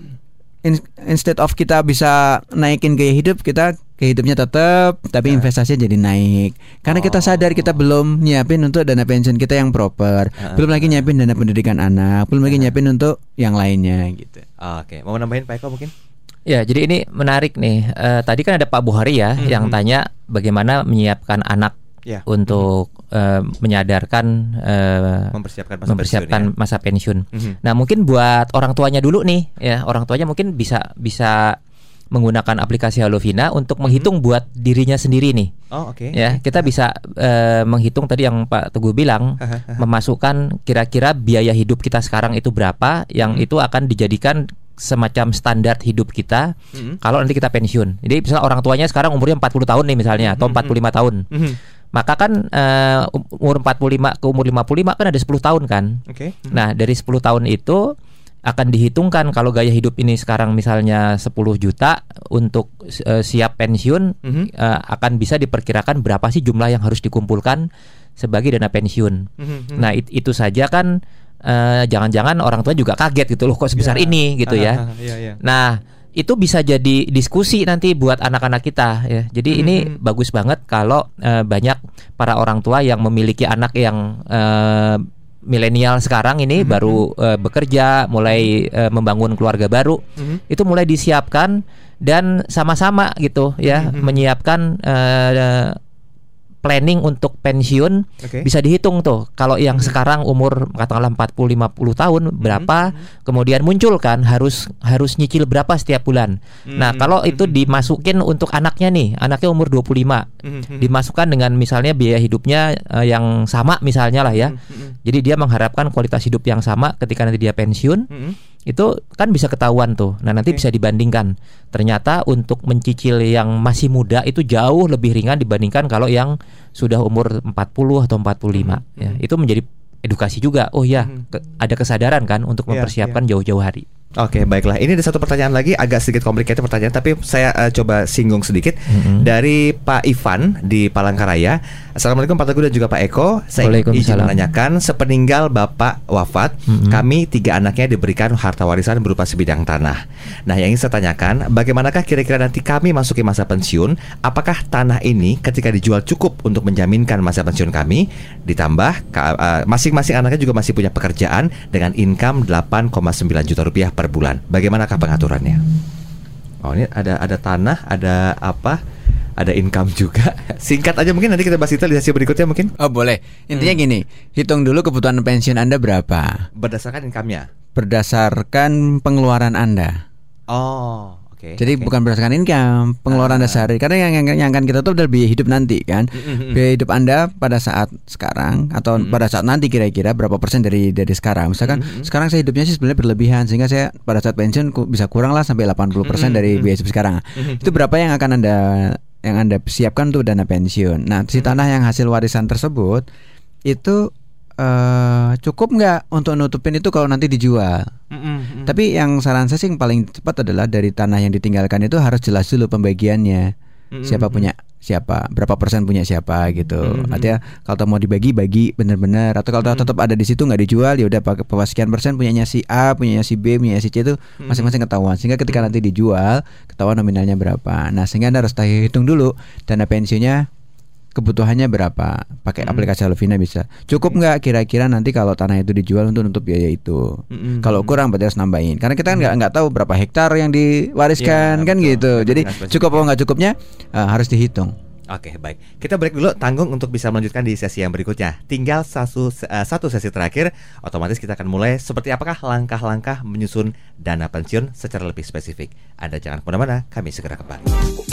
C: Instead of kita bisa naikin gaya hidup, kita gaya hidupnya tetap, tapi investasinya jadi naik. Karena kita sadar kita belum nyiapin untuk dana pensiun kita yang proper, uh, belum lagi nyiapin dana pendidikan anak, belum lagi nyiapin untuk yang lainnya gitu.
A: Oke, okay. Mau nambahin Pak Eko mungkin?
B: Ya, jadi ini menarik nih. Uh, tadi kan ada Pak Buhari ya mm-hmm. yang tanya bagaimana menyiapkan anak ya. untuk mm-hmm. uh, menyadarkan uh,
A: mempersiapkan masa
B: mempersiapkan
A: pensiun, ya.
B: masa pensiun.
A: Mm-hmm.
B: Nah, mungkin buat orang tuanya dulu nih ya, orang tuanya mungkin bisa bisa menggunakan aplikasi Halovina untuk menghitung mm-hmm. buat dirinya sendiri nih.
A: Oh, oke. Okay.
B: Ya, kita bisa uh, menghitung tadi yang Pak Teguh bilang, memasukkan kira-kira biaya hidup kita sekarang itu berapa, yang mm-hmm. itu akan dijadikan semacam standar hidup kita mm-hmm. kalau nanti kita pensiun. Jadi misalnya orang tuanya sekarang umurnya empat puluh tahun nih misalnya, atau empat puluh lima tahun. Mm-hmm. Maka kan uh, umur empat puluh lima ke umur lima puluh lima kan ada sepuluh tahun kan. Oke. Okay. Mm-hmm. Nah, dari sepuluh tahun itu akan dihitungkan kalau gaya hidup ini sekarang misalnya sepuluh juta untuk uh, siap pensiun, mm-hmm. uh, akan bisa diperkirakan berapa sih jumlah yang harus dikumpulkan sebagai dana pensiun. Mm-hmm. Nah, it, itu saja kan uh, jangan-jangan orang tua juga kaget gitu loh, kok sebesar yeah. ini gitu ya. Uh, uh, yeah, yeah. Nah, itu bisa jadi diskusi nanti buat anak-anak kita ya. Jadi mm-hmm. ini bagus banget kalau uh, banyak para orang tua yang memiliki anak yang uh, milenial sekarang ini mm-hmm. baru uh, bekerja, mulai uh, membangun keluarga baru. Mm-hmm. Itu mulai disiapkan dan sama-sama gitu ya, mm-hmm. menyiapkan uh, planning untuk pensiun. Okay. Bisa dihitung tuh kalau yang hmm. sekarang umur katakanlah empat puluh lima puluh tahun berapa, hmm. kemudian muncul kan harus harus nyicil berapa setiap bulan. Hmm. Nah, kalau itu dimasukin untuk anaknya nih, anaknya umur dua puluh lima, hmm. dimasukkan dengan misalnya biaya hidupnya uh, yang sama misalnya lah ya. Hmm. Jadi dia mengharapkan kualitas hidup yang sama ketika nanti dia pensiun. Hmm. Itu kan bisa ketahuan tuh. Nah, nanti okay. bisa dibandingkan. Ternyata untuk mencicil yang masih muda itu jauh lebih ringan dibandingkan kalau yang sudah umur empat puluh atau empat puluh lima. Mm-hmm. Ya, itu menjadi edukasi juga. Oh ya, mm-hmm. ke, ada kesadaran kan untuk yeah, mempersiapkan yeah. jauh-jauh hari.
A: Oke, baiklah. Ini ada satu pertanyaan lagi, agak sedikit complicated pertanyaan, tapi saya uh, coba singgung sedikit. Mm-hmm. Dari Pak Ivan di Palangkaraya. Assalamualaikum Pak Teguh dan juga Pak Eko. Saya izin menanyakan, sepeninggal Bapak wafat, mm-hmm. kami tiga anaknya diberikan harta warisan berupa sebidang tanah. Nah, yang ingin saya tanyakan, bagaimanakah kira-kira nanti kami masuki masa pensiun? Apakah tanah ini ketika dijual cukup untuk menjaminkan masa pensiun kami? Ditambah uh, masing-masing anaknya juga masih punya pekerjaan dengan income delapan koma sembilan juta rupiah per bulan. Bagaimanakah pengaturannya? Oh, ini ada ada tanah, ada apa? ada income juga. Singkat aja mungkin nanti kita bahas itu di sesi berikutnya mungkin.
C: Oh boleh. Intinya hmm. gini, hitung dulu kebutuhan pensiun Anda berapa.
A: Berdasarkan income-nya.
C: Berdasarkan pengeluaran Anda.
A: Oh. Okay,
C: Jadi
A: okay.
C: bukan berdasarkan income, pengeluaran Anda sehari. Karena yang, yang yang akan kita tahu adalah biaya hidup nanti kan. Mm-hmm. Biaya hidup Anda pada saat sekarang atau mm-hmm. pada saat nanti kira-kira berapa persen dari dari sekarang. Misalkan mm-hmm. sekarang saya hidupnya sih sebenarnya berlebihan sehingga saya pada saat pensiun bisa kurang lah sampai delapan puluh persen mm-hmm. dari biaya hidup sekarang. Mm-hmm. Itu berapa yang akan Anda yang Anda siapkan tuh dana pensiun. Nah, si tanah yang hasil warisan tersebut itu Uh, cukup nggak untuk nutupin itu kalau nanti dijual. Mm-hmm. Tapi yang saran saya sih yang paling cepat adalah dari tanah yang ditinggalkan itu harus jelas dulu pembagiannya. Mm-hmm. Siapa punya siapa, berapa persen punya siapa gitu. Mm-hmm. Artinya kalau mau dibagi bagi benar-benar. Atau kalau mm-hmm. tetap ada di situ nggak dijual, ya udah pakai sekian persen punyanya si A, punyanya si B, punyanya si C itu mm-hmm. masing-masing ketahuan. Sehingga ketika mm-hmm. nanti dijual ketahuan nominalnya berapa. Nah sehingga Anda harus hitung dulu dana pensiunnya kebutuhannya berapa. Pakai hmm. aplikasi Haluvina bisa. Cukup nggak kira-kira nanti kalau tanah itu dijual untuk nutup biaya itu. Hmm. Kalau kurang berarti harus nambahin. Karena kita kan nggak hmm. nggak tahu berapa hektar yang diwariskan ya, kan betul. Gitu. Jadi cukup atau nggak cukupnya uh, harus dihitung.
A: Oke, baik. Kita break dulu, Tanggung, untuk bisa melanjutkan di sesi yang berikutnya. Tinggal satu, uh, satu sesi terakhir. Otomatis kita akan mulai seperti apakah langkah-langkah menyusun dana pensiun secara lebih spesifik. Anda jangan kemana-mana, kami segera kembali.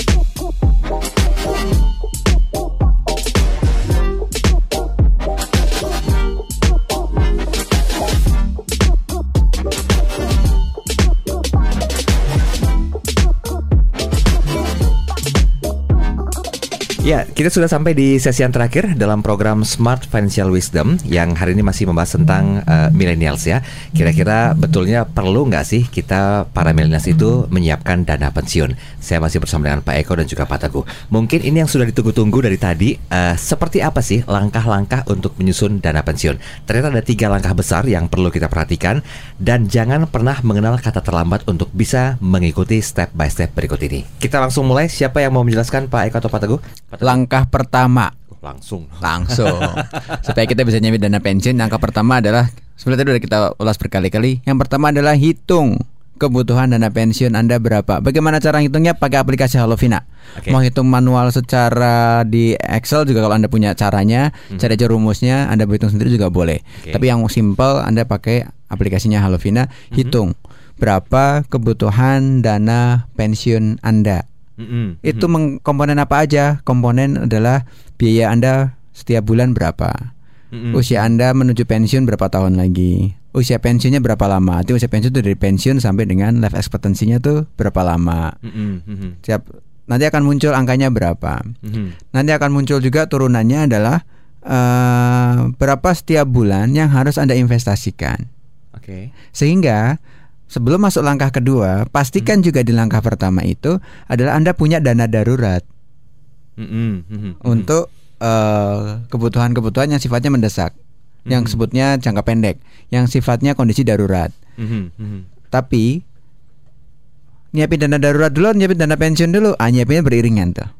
A: Ya, kita sudah sampai di sesi yang terakhir dalam program Smart Financial Wisdom yang hari ini masih membahas tentang uh, millennials ya. Kira-kira betulnya perlu nggak sih kita para millennials itu menyiapkan dana pensiun? Saya masih bersama dengan Pak Eko dan juga Pak Teguh. Mungkin ini yang sudah ditunggu-tunggu dari tadi. Uh, seperti apa sih langkah-langkah untuk menyusun dana pensiun? Ternyata ada tiga langkah besar yang perlu kita perhatikan. Dan jangan pernah mengenal kata terlambat untuk bisa mengikuti step by step berikut ini. Kita langsung mulai. Siapa yang mau menjelaskan, Pak Eko atau Pak Teguh?
C: Langkah pertama
A: langsung
C: langsung supaya kita bisa nyampe dana pensiun. Langkah pertama adalah sebenarnya tadi udah kita ulas berkali-kali. Yang pertama adalah hitung kebutuhan dana pensiun Anda berapa. Bagaimana cara hitungnya? Pakai aplikasi Haluvina. Okay. Mau hitung manual secara di Excel juga kalau Anda punya caranya, hmm. cari aja rumusnya, Anda berhitung sendiri juga boleh. Okay. Tapi yang simple Anda pakai aplikasinya Haluvina, hmm. hitung berapa kebutuhan dana pensiun Anda. Mm-hmm. Itu meng- komponen apa aja? Komponen adalah biaya Anda setiap bulan berapa, mm-hmm. usia Anda menuju pensiun berapa tahun lagi, usia pensiunnya berapa lama. Artinya usia pensiun itu dari pensiun sampai dengan life expectancy-nya tuh berapa lama. Mm-hmm. Siap, nanti akan muncul angkanya berapa. Mm-hmm. Nanti akan muncul juga turunannya adalah uh, berapa setiap bulan yang harus Anda investasikan. Oke. Okay. Sehingga sebelum masuk langkah kedua, pastikan hmm. juga di langkah pertama itu adalah Anda punya dana darurat hmm. Hmm. Hmm. untuk uh, kebutuhan-kebutuhan yang sifatnya mendesak, hmm. yang sebutnya jangka pendek, yang sifatnya kondisi darurat. Hmm. Hmm. Tapi nyiapin dana darurat dulu, nyiapin dana pensiun dulu, ah, nyiapinnya beriringan tuh.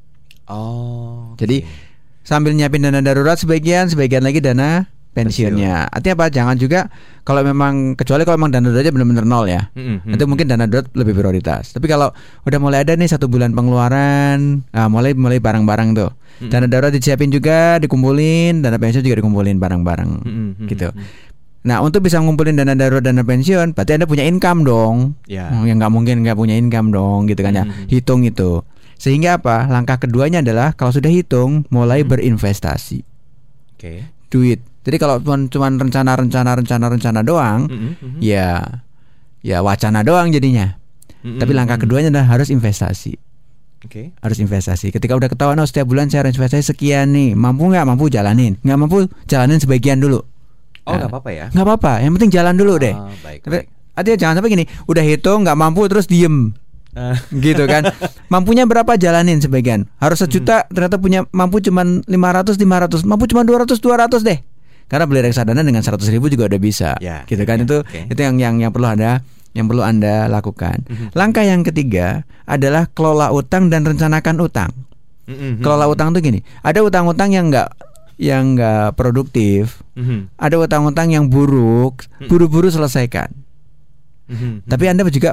C: Oh. Jadi okay. sambil nyiapin dana darurat sebagian, sebagian lagi dana pensiunnya. Artinya apa? Jangan juga kalau memang, kecuali kalau memang dana daruratnya benar-benar nol ya. Mm-hmm. Itu mungkin dana darurat lebih prioritas. Tapi kalau udah mulai ada nih satu bulan pengeluaran, nah mulai mulai barang-barang tuh. Mm-hmm. Dana darurat disiapin juga, dikumpulin, dana pensiun juga dikumpulin bareng-bareng. Mm-hmm. Gitu. Nah, untuk bisa ngumpulin dana darurat, dana pensiun, berarti Anda punya income dong. Yeah. Oh, yang nggak mungkin nggak punya income dong, gitu kan ya. Mm-hmm. Hitung itu. Sehingga apa? Langkah keduanya adalah kalau sudah hitung, mulai mm-hmm. berinvestasi. Oke. Okay. Duit. Jadi kalau cuma rencana-rencana rencana-rencana doang, mm-hmm. ya ya wacana doang jadinya. Mm-hmm. Tapi langkah keduanya adalah harus investasi. Oke. Okay. Harus investasi. Ketika udah ketahuan, oh setiap bulan saya harus investasi sekian nih, mampu nggak? Mampu jalanin. Nggak mampu, jalanin sebagian dulu.
A: Oh nggak nah, apa-apa ya? Nggak
C: apa-apa. Yang penting jalan dulu deh.
A: Oh, baik,
C: Tapi
A: baik.
C: artinya jangan sampai gini, udah hitung nggak mampu terus diem. Uh. Gitu kan. Mampunya berapa, jalanin sebagian. Harus sejuta, mm-hmm. ternyata punya mampu cuma lima ratus lima ratus, mampu cuma dua ratus dua ratus deh. Karena beli reksadana dengan seratus ribu juga udah bisa, ya, gitu kan ya, itu okay. itu yang yang yang perlu ada, yang perlu Anda lakukan. Mm-hmm. Langkah yang ketiga adalah kelola utang dan rencanakan utang. Mm-hmm. Kelola utang tuh gini, ada utang-utang yang nggak yang nggak produktif, mm-hmm. ada utang-utang yang buruk, buru-buru selesaikan. Mm-hmm. Tapi Anda juga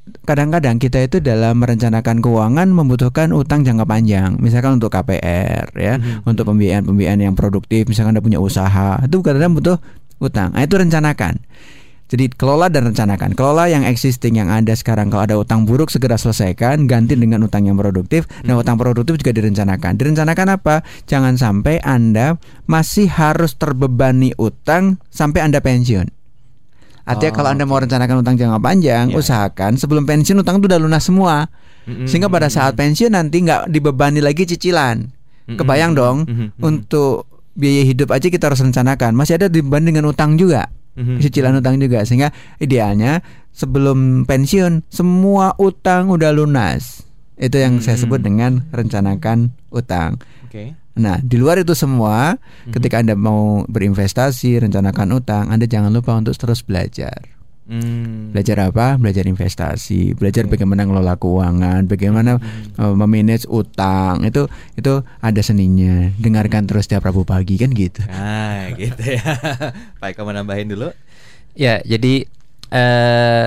C: kadang-kadang kita itu dalam merencanakan keuangan membutuhkan utang jangka panjang, misalkan untuk K P R ya, mm-hmm. untuk pembiayaan-pembiayaan yang produktif, misalkan Anda punya usaha, itu kadang-kadang butuh utang. Nah, itu rencanakan. Jadi kelola dan rencanakan. Kelola yang existing yang ada sekarang. Kalau ada utang buruk segera selesaikan, ganti dengan utang yang produktif. Nah, utang produktif juga direncanakan. Direncanakan apa? Jangan sampai Anda masih harus terbebani utang sampai Anda pensiun. Artinya oh, kalau Anda okay. mau rencanakan utang jangka panjang, yeah. usahakan sebelum pensiun utang itu udah lunas semua. Mm-hmm. Sehingga pada saat pensiun nanti nggak dibebani lagi cicilan. Mm-hmm. Kebayang dong, mm-hmm. untuk biaya hidup aja kita harus rencanakan. Masih ada dibanding dengan utang juga. Cicilan utang juga, sehingga idealnya sebelum pensiun semua utang udah lunas. Itu yang hmm. saya sebut dengan rencanakan utang. Okay. Nah, di luar itu semua, hmm. ketika Anda mau berinvestasi, rencanakan utang, Anda jangan lupa untuk terus belajar. Hmm. Belajar apa? Belajar investasi, belajar okay. bagaimana ngelola keuangan, bagaimana hmm. uh, memanage utang. Itu itu ada seninya. Dengarkan terus tiap Rabu pagi kan gitu.
A: Ah, gitu ya. Pak Eko mau nambahin dulu?
B: Ya, jadi uh,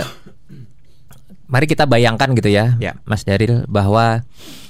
B: mari kita bayangkan gitu ya, ya. Mas Daril, bahwa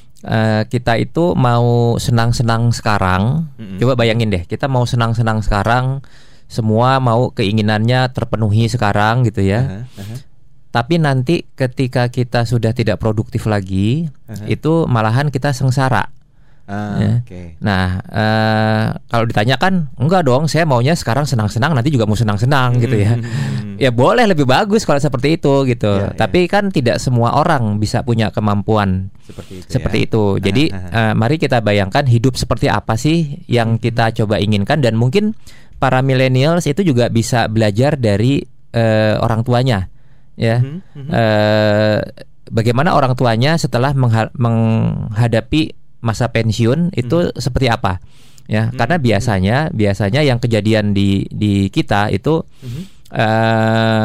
B: uh, kita itu mau senang-senang sekarang. Mm-hmm. Coba bayangin deh, kita mau senang-senang sekarang. Semua mau keinginannya terpenuhi sekarang gitu ya. Uh-huh, uh-huh. Tapi nanti ketika kita sudah tidak produktif lagi, uh-huh. itu malahan kita sengsara. Uh, ya. Okay. Nah, uh, kalau ditanyakan, enggak dong, saya maunya sekarang senang-senang, nanti juga mau senang-senang gitu ya. Ya boleh, lebih bagus kalau seperti itu gitu. Yeah, Tapi yeah. kan tidak semua orang bisa punya kemampuan seperti itu. Seperti ya? itu. Jadi uh-huh. uh, mari kita bayangkan hidup seperti apa sih yang kita coba inginkan, dan mungkin para millennials itu juga bisa belajar dari uh, orang tuanya, ya. Mm-hmm. Uh, bagaimana orang tuanya setelah mengha- menghadapi masa pensiun itu mm-hmm. seperti apa, ya? Mm-hmm. Karena biasanya, biasanya yang kejadian di di kita itu, mm-hmm. uh,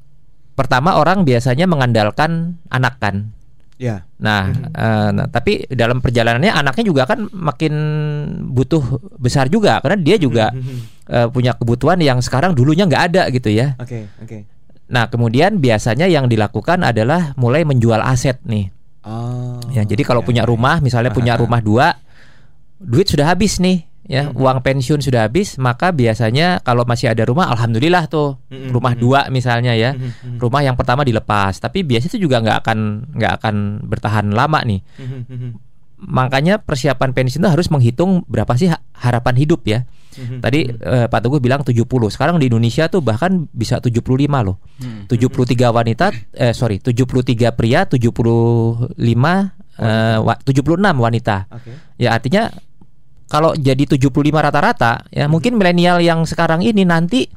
B: pertama orang biasanya mengandalkan anak kan. Ya. Nah, mm-hmm. uh, nah, tapi dalam perjalanannya anaknya juga kan makin butuh besar juga, karena dia juga mm-hmm. uh, punya kebutuhan yang sekarang dulunya nggak ada gitu ya. Oke, okay, oke. Okay. Nah, kemudian biasanya yang dilakukan adalah mulai menjual aset nih. Oh. Ya, jadi kalau ya, punya rumah, misalnya aha. punya rumah dua, duit sudah habis nih. Ya, mm-hmm. uang pensiun sudah habis, maka biasanya kalau masih ada rumah, alhamdulillah tuh, mm-hmm. rumah dua misalnya ya, mm-hmm. rumah yang pertama dilepas, tapi biasanya itu juga nggak akan nggak akan bertahan lama nih. Mm-hmm. Makanya persiapan pensiun itu harus menghitung berapa sih harapan hidup ya. Mm-hmm. Tadi eh, Pak Teguh bilang tujuh puluh, sekarang di Indonesia tuh bahkan bisa tujuh puluh lima loh, mm-hmm. tujuh puluh tiga wanita, eh sorry, tujuh puluh tiga pria, tujuh puluh lima, eh, wa- tujuh puluh enam wanita. Okay. Ya artinya kalau jadi tujuh puluh lima rata-rata ya, hmm. mungkin milenial yang sekarang ini nanti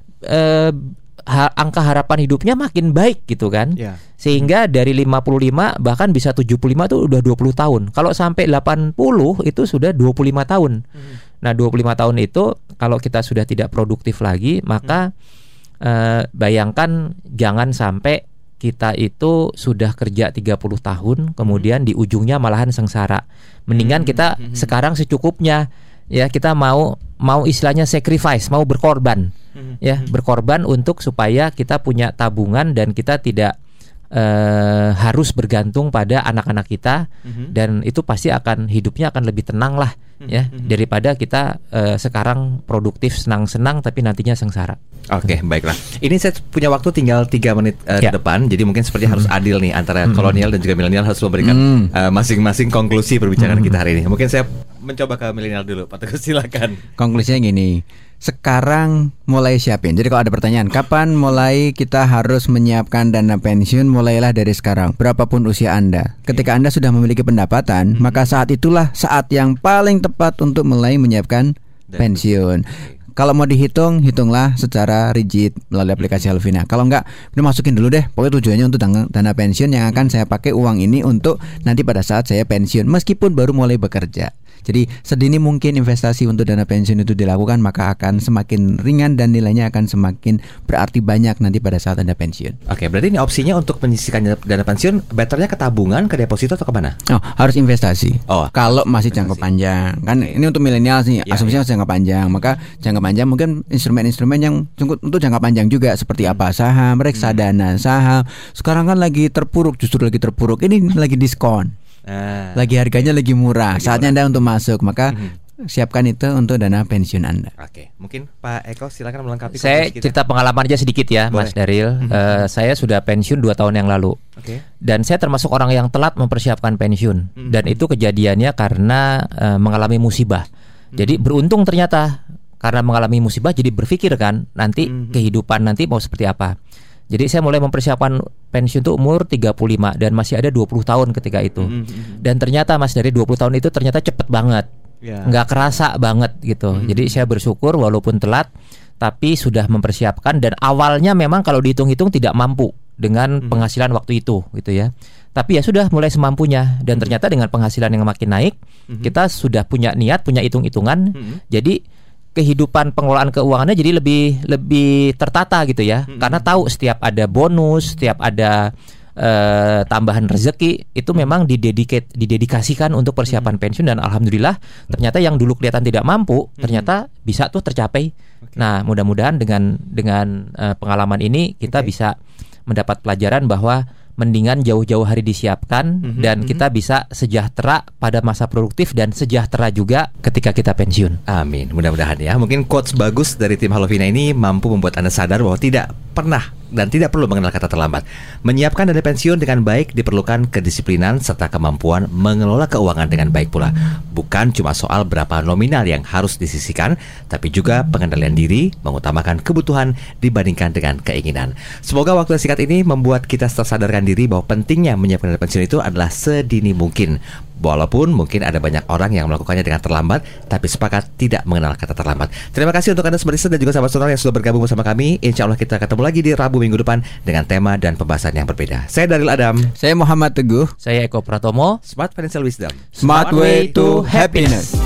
B: eh, ha- angka harapan hidupnya makin baik gitu kan. Yeah. Sehingga hmm. dari lima puluh lima bahkan bisa tujuh puluh lima itu udah dua puluh tahun. Kalau sampai delapan puluh itu sudah dua puluh lima tahun. Hmm. Nah, dua puluh lima tahun itu kalau kita sudah tidak produktif lagi, maka hmm. eh, bayangkan jangan sampai kita itu sudah kerja tiga puluh tahun, kemudian di ujungnya malahan sengsara. Mendingan kita sekarang secukupnya, ya, kita mau mau istilahnya sacrifice, mau berkorban, ya, berkorban untuk supaya kita punya tabungan dan kita tidak uh, harus bergantung pada anak-anak kita, dan itu pasti akan hidupnya akan lebih tenang lah, ya, daripada kita uh, sekarang produktif senang-senang tapi nantinya sengsara.
A: Oke, okay, baiklah. Ini saya punya waktu tinggal tiga menit uh, ya. ke depan. Jadi mungkin seperti hmm. harus adil nih antara hmm. kolonial dan juga milenial, harus memberikan hmm. uh, masing-masing konklusi perbincangan hmm. kita hari ini. Mungkin saya mencoba ke milenial dulu, Pak Teguh, silakan.
C: Konklusinya gini, sekarang mulai siapin. Jadi kalau ada pertanyaan, kapan mulai kita harus menyiapkan dana pensiun? Mulailah dari sekarang, berapapun usia Anda. Ketika Anda sudah memiliki pendapatan, hmm. maka saat itulah saat yang paling tepat untuk mulai menyiapkan dan pensiun. Okay. Kalau mau dihitung, hitunglah secara rigid melalui aplikasi Helvina. Kalau enggak, udah masukin dulu deh. Pokoknya tujuannya untuk dana, dana pensiun yang akan saya pakai uang ini untuk nanti pada saat saya pensiun, meskipun baru mulai bekerja. Jadi sedini mungkin investasi untuk dana pensiun itu dilakukan, maka akan semakin ringan dan nilainya akan semakin berarti banyak nanti pada saat Anda pensiun.
A: Oke, berarti ini opsinya untuk menyisihkan dana pensiun, betternya ke tabungan, ke deposito atau kemana?
C: Oh, harus investasi.
A: Oh,
C: kalau masih jangka panjang, kan okay. Ini untuk milenial sih, ya, asumsinya ya. Jangka panjang, maka jangka panjang mungkin instrumen-instrumen yang untuk jangka panjang juga seperti apa, saham, reksadana, saham. Sekarang kan lagi terpuruk, justru lagi terpuruk. Ini lagi diskon. Ah. Lagi harganya lagi murah. Lagi Saatnya murah. Anda untuk masuk, maka mm-hmm. siapkan itu untuk dana pensiun Anda.
A: Oke, mungkin Pak Eko silakan melengkapi.
B: Saya cerita pengalaman aja sedikit ya, Boleh. Mas Daryl. Mm-hmm. Uh, saya sudah pensiun dua tahun yang lalu. Okay. Dan saya termasuk orang yang telat mempersiapkan pensiun. Mm-hmm. Dan itu kejadiannya karena uh, mengalami musibah. Mm-hmm. Jadi beruntung ternyata karena mengalami musibah, jadi berpikir kan nanti mm-hmm. kehidupan nanti mau seperti apa. Jadi saya mulai mempersiapkan pensiun itu umur tiga puluh lima dan masih ada dua puluh tahun ketika itu. Mm-hmm. Dan ternyata Mas, dari dua puluh tahun itu ternyata cepet banget. Yeah. Nggak kerasa banget gitu. Mm-hmm. Jadi saya bersyukur walaupun telat, tapi sudah mempersiapkan. Dan awalnya memang kalau dihitung-hitung tidak mampu dengan mm-hmm. penghasilan waktu itu gitu ya. Tapi ya sudah mulai semampunya. Dan ternyata dengan penghasilan yang makin naik, mm-hmm. kita sudah punya niat, punya hitung-hitungan. Mm-hmm. Jadi kehidupan pengelolaan keuangannya jadi lebih lebih tertata gitu ya. Mm-hmm. Karena tahu setiap ada bonus, setiap ada uh, tambahan rezeki itu memang didedicate didedikasikan untuk persiapan mm-hmm. pensiun. Dan alhamdulillah ternyata yang dulu kelihatan tidak mampu mm-hmm. ternyata bisa tuh tercapai. Okay. Nah, mudah-mudahan dengan dengan uh, pengalaman ini kita okay. bisa mendapat pelajaran bahwa mendingan jauh-jauh hari disiapkan mm-hmm, dan mm-hmm. kita bisa sejahtera pada masa produktif dan sejahtera juga ketika kita pensiun.
A: Amin. Mudah-mudahan ya. Mungkin quotes bagus dari tim Halovina ini mampu membuat Anda sadar bahwa tidak pernah dan tidak perlu mengenal kata terlambat. Menyiapkan dana pensiun dengan baik diperlukan kedisiplinan serta kemampuan mengelola keuangan dengan baik pula. Bukan cuma soal berapa nominal yang harus disisihkan, tapi juga pengendalian diri, mengutamakan kebutuhan dibandingkan dengan keinginan. Semoga waktu singkat ini membuat kita tersadarkan diri bahwa pentingnya menyiapkan dana pensiun itu adalah sedini mungkin. Walaupun mungkin ada banyak orang yang melakukannya dengan terlambat, tapi sepakat tidak mengenal kata terlambat. Terima kasih untuk Anda Smart Listener dan juga sahabat sonora yang sudah bergabung bersama kami. Insya Allah kita ketemu lagi di Rabu minggu depan dengan tema dan pembahasan yang berbeda. Saya Daryl Adam.
C: Saya Muhammad Teguh.
B: Saya Eko Pratomo.
A: Smart Financial Wisdom.
C: Smart way to happiness.